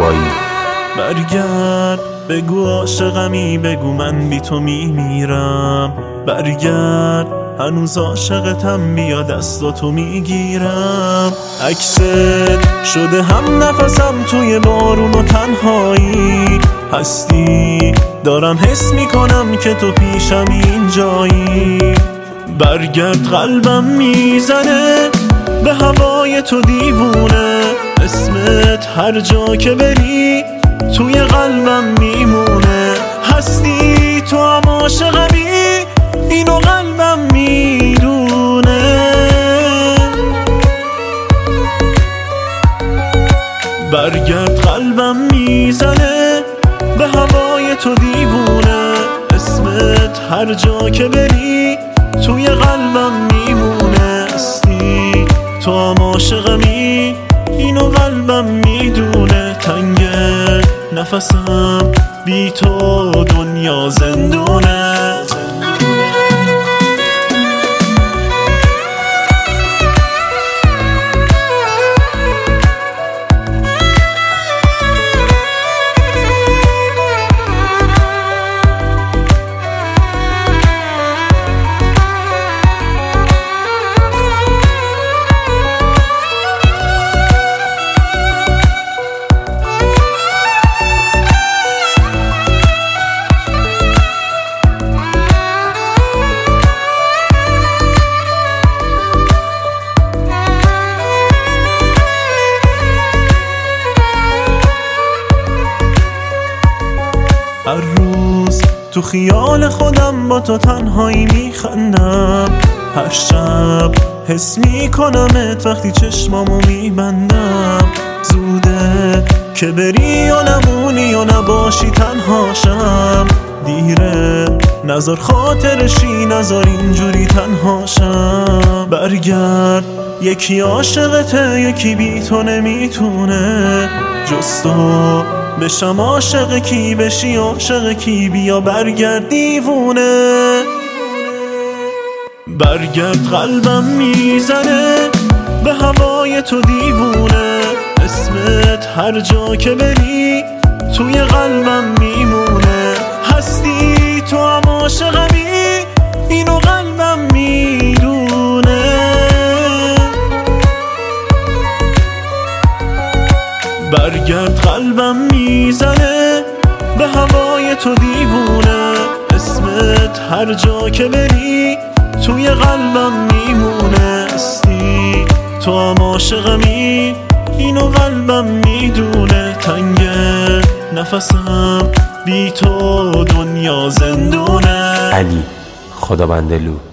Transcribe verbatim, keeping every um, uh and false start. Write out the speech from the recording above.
زیبایی. برگرد بگو عاشقمی، بگو من بی تو میمیرم. برگرد هنوز عاشقتم، بیا دستاتو میگیرم. عکست شده هم نفسم توی بارون و تنهایی هستی، دارم حس میکنم که تو پیشم اینجایی. برگرد قلبم میزنه به هوای تو دیوونه، اسمت هر جا که بری توی قلبم میمونه. هستی تو هم عاشقمی، اینو قلبم میدونه. برگرد قلبم میزنه به هوای تو دیوونه، اسمت هر جا که بری توی قلبم میمونه. هستی تو هم عاشقمی، اینو قلبم میدونه. تنگ نفسم بی تو دنیا زندونه. هر روز تو خیال خودم با تو تنهایی میخندم، هر شب حس میکنمت وقتی چشمامو میبندم. زوده که بری و نمونی و نباشی تنهاشم، دیره نذار خاطرشی، نذار اینجوری تنهاشم. برگرد یکی عاشقته، یکی بی تو نمیتونه. جز تو بشم عاشق کی، بشی عاشق کی، بیا برگرد دیوونه. برگرد قلبم میزنه به هوای تو دیوونه، اسمت هر جا که بری توی قلبم میمونه. هستی تو هم عاشقمی، اینو قلبم میدونه. برگرد قلبم میزنه به هوای تو دیوونه، اسمت هر جا که بری توی قلبم میمونه. هستی تو هم عاشقمی، اینو قلبم میدونه. تنگ نفسم بی تو دنیا زندونه. علی خدابندلو.